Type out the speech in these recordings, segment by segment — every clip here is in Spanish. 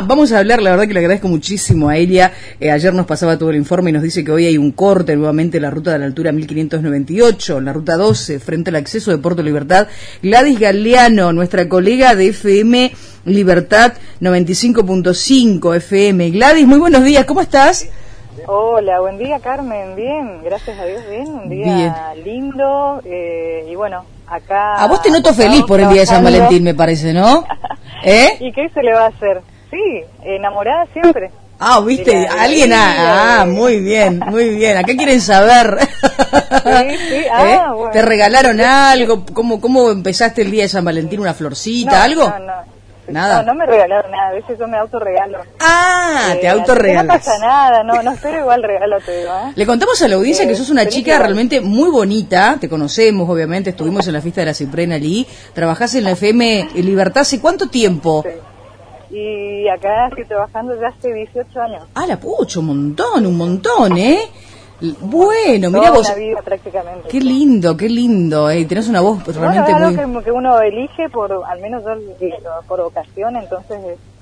Vamos a hablar, la verdad que le agradezco muchísimo a ella. Ayer nos pasaba todo el informe y nos dice que hoy hay un corte nuevamente en la ruta de la altura 1598, en la ruta 12, frente al acceso de Puerto Libertad. Gladys Galeano, nuestra colega de FM Libertad 95.5 FM. Gladys, muy buenos días, ¿cómo estás? Hola, buen día Carmen, bien, gracias a Dios, bien, un día lindo, y bueno, acá... A vos te noto feliz por el día de San Valentín, me parece, ¿no? ¿Y qué se le va a hacer? Sí, enamorada siempre. ¿Viste? Alguien, muy bien, muy bien, acá quieren saber. Sí, bueno. ¿Te regalaron algo? ¿Cómo empezaste el día de San Valentín? ¿Una florcita, algo? No. Nada. No me regalaron nada, a veces yo me autorregalo. Te autorregalas. No pasa nada, no espero igual regalo, te digo. Le contamos a la audiencia que sos una chica realmente muy bonita, te conocemos obviamente, estuvimos en la fiesta de la Ciprena allí, trabajás en la FM Libertad, ¿hace cuánto tiempo? Sí. Y acá estoy trabajando ya hace 18 años. La pucha, un montón, ¿eh? Bueno, mira vos. Una vida prácticamente. Qué lindo, tenés una voz realmente es muy... algo que uno elige al menos yo, por ocasión, entonces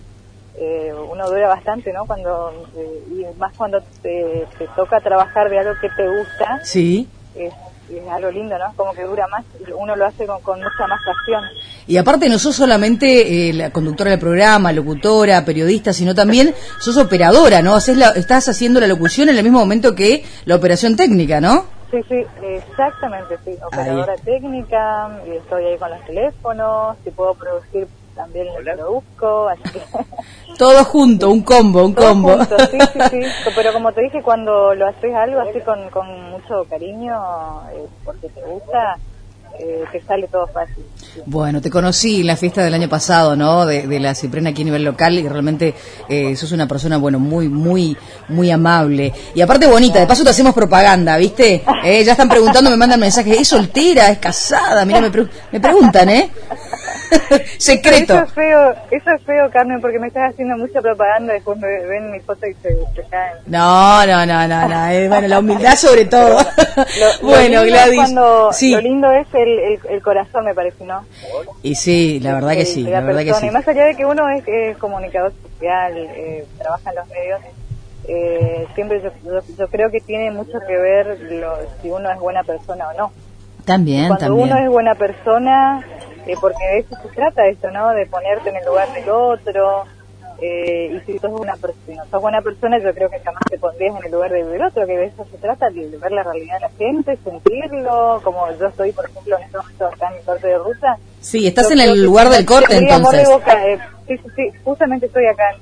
uno dura bastante, ¿no? Y más cuando te toca trabajar de algo que te gusta. Sí. Es algo lindo, ¿no? Como que dura más, uno lo hace con mucha más pasión. Y aparte no sos solamente la conductora del programa, locutora, periodista, sino también sos operadora, ¿no? Estás haciendo la locución en el mismo momento que la operación técnica, ¿no? Sí, exactamente, sí. Operadora técnica, y estoy ahí con los teléfonos, si puedo producir también lo produzco, así que... Todo junto, un combo. Junto, sí. Pero como te dije, cuando lo haces algo así con mucho cariño, porque te gusta, te sale todo fácil. Sí. Bueno, te conocí en la fiesta del año pasado, ¿no? De la Ciprena aquí a nivel local y realmente sos una persona, bueno, muy amable. Y aparte bonita, de paso te hacemos propaganda, ¿viste? Ya están preguntando, me mandan mensajes, ¿es soltera? ¿Es casada? Mira, me preguntan, ¿eh? Secreto. Eso es feo, Carmen, porque me estás haciendo mucha propaganda, después me ven mi foto y se caen. No, bueno, la humildad sobre todo. Bueno, Gladys. Lo lindo es el corazón, me parece, ¿no? Y sí, la verdad que sí. Y más allá de que uno es comunicador social, trabaja en los medios, siempre yo creo que tiene mucho que ver si uno es buena persona o no. También. Cuando uno es buena persona, porque de eso se trata esto, ¿no? De ponerte en el lugar del otro, y si sos buena persona, yo creo que jamás te pondrías en el lugar del otro, que de eso se trata, de ver la realidad de la gente, sentirlo, como yo estoy, por ejemplo, en este momento acá en mi corte de ruta. Sí, estás en el lugar del corte, entonces. Amor de boca, sí, justamente estoy acá.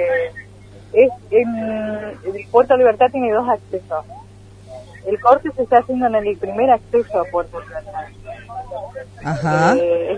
El Puerto Libertad tiene 2 accesos. El corte se está haciendo en el primer acceso a Puerto Libertad. Ajá.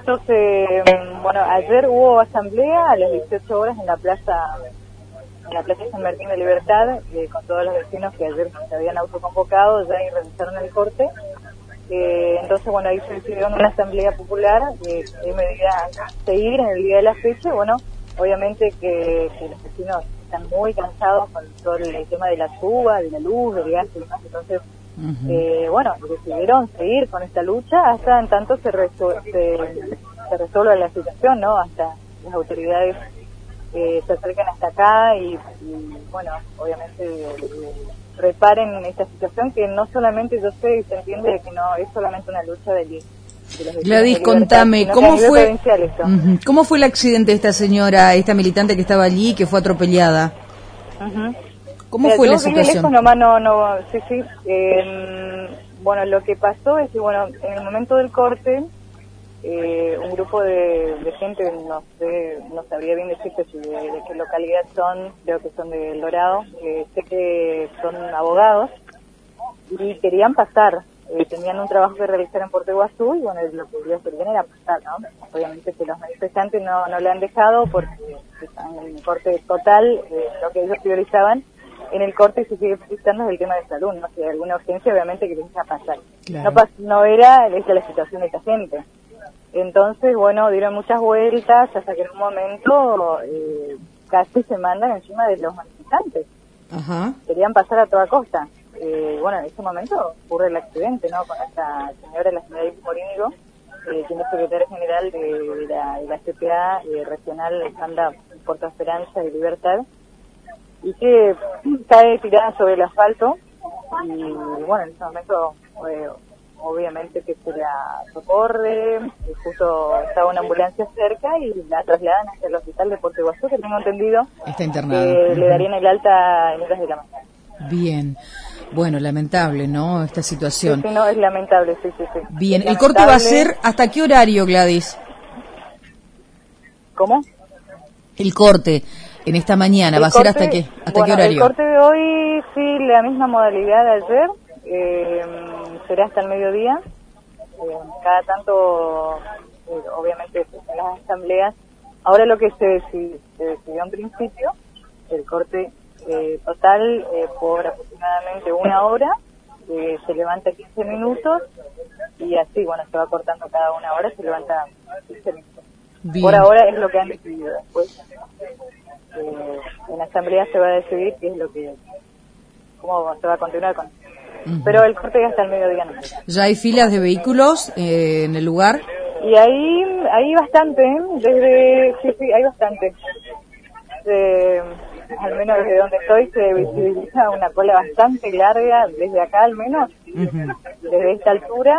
Ayer hubo asamblea a las 18 horas en la plaza San Martín de Libertad, con todos los vecinos que ayer se habían autoconvocado ya y realizaron el corte. Entonces, ahí se decidió en una asamblea popular que medida seguir en el día de la fecha. Bueno, obviamente que los vecinos están muy cansados con todo el tema de la suba, de la luz, del gas y demás, entonces decidieron seguir con esta lucha hasta en tanto se resuelva la situación, ¿no? Hasta las autoridades se acerquen hasta acá y obviamente reparen esta situación que no solamente yo sé y se entiende que no es solamente una lucha de los Gladys, contame, ¿cómo fue el accidente de esta señora, esta militante que estaba allí, que fue atropellada? ¿Cómo fue la situación? Lo que pasó es que, en el momento del corte, un grupo de gente, no sabría bien decirte de qué localidad son, creo que son de El Dorado, sé que son abogados, y querían pasar. Tenían un trabajo que realizar en Puerto Iguazú y lo que querían hacer bien era pasar, ¿no? Obviamente que los manifestantes no le han dejado porque están en el corte total, lo que ellos priorizaban. En el corte se sigue priorizando el tema de salud, ¿no? Si hay alguna urgencia, obviamente que les deja pasar. Claro. No era la situación de esta gente. Entonces, dieron muchas vueltas hasta que en un momento casi se mandan encima de los manifestantes. Ajá. Querían pasar a toda costa. En ese momento ocurre el accidente, ¿no? Con esta señora, la señora Iris Morínigo, quien es secretaria general de la CPA regional Santa Puerto Esperanza y Libertad, y que cae tirada sobre el asfalto, y bueno, en ese momento obviamente que se la socorre, y justo estaba una ambulancia cerca y la trasladan hacia el hospital de Puerto Iguazú, que tengo entendido está internado. Que le darían el alta en horas de la mañana. Bien. Bueno, lamentable, ¿no? Esta situación. Sí, no, es lamentable, sí. Bien, ¿el corte va a ser hasta qué horario, Gladys? ¿Cómo? El corte en esta mañana va a ser hasta qué horario? El corte de hoy, sí, la misma modalidad de ayer, será hasta el mediodía. Cada tanto, obviamente, en las asambleas. Ahora lo que se decidió en principio, el corte total por aproximadamente 1 hora, se levanta 15 minutos y así, bueno, se va cortando cada 1 hora, se levanta 15 minutos. Bien. Por ahora es lo que han decidido. Después en la asamblea se va a decidir qué es cómo se va a continuar con. Pero el corte es hasta el mediodía. No. ¿Ya hay filas de vehículos en el lugar? Y hay bastante, sí, hay bastante. Al menos desde donde estoy se visibiliza una cola bastante larga, desde acá al menos, desde esta altura,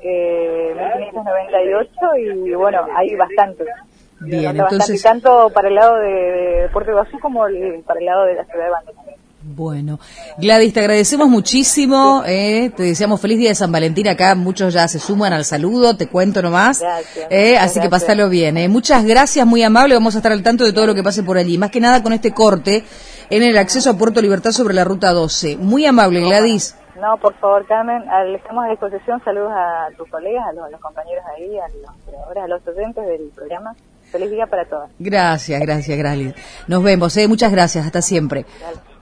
1598, y bueno, hay bastante. Bien, entonces... Bastante, tanto para el lado de Puerto Iguazú como para el lado de la ciudad de Bandera. Bueno, Gladys, te agradecemos muchísimo, te deseamos feliz día de San Valentín. Acá muchos ya se suman al saludo, te cuento nomás. Gracias, así que pásalo bien. Muchas gracias, muy amable, vamos a estar al tanto de todo lo que pase por allí. Más que nada con este corte en el acceso a Puerto Libertad sobre la Ruta 12. Muy amable, Gladys. No, por favor, Carmen, estamos a disposición. Saludos a tus colegas, a los compañeros ahí, a los creadores, a los oyentes del programa. Feliz día para todos. Gracias, Gladys. Nos vemos, muchas gracias, hasta siempre. Dale.